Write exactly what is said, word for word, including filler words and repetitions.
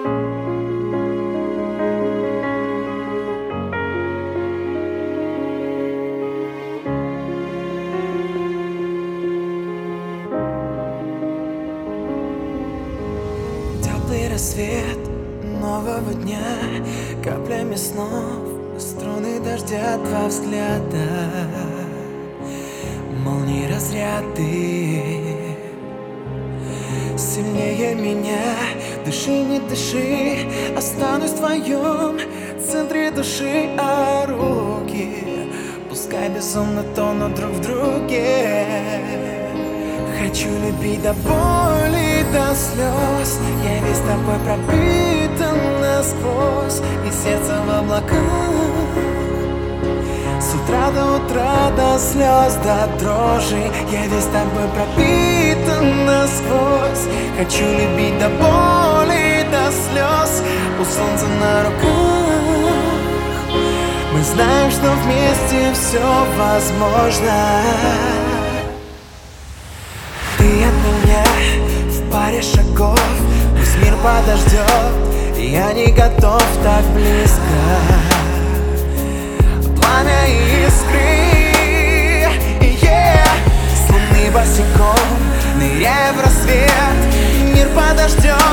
Теплый рассвет нового дня, каплями снов, струны дождя, два взгляда, молнии, разряды. Сильнее меня, дыши, не дыши, останусь в твоем центре души, а руки пускай безумно тонут друг в друге. Хочу любить до боли, до слез, я весь тобой пропитан насквозь, и сердце в облаках. С утра до утра, до слез, до дрожи, я весь тобой пропитан насквозь. Хочу любить до боли, до слез, у солнца на руках. Мы знаем, что вместе все возможно. Ты от меня в паре шагов, пусть мир подождет, я не готов так близко. Пламя искры, yeah. С луны босиком, ныряя в рассвет, мир подождет,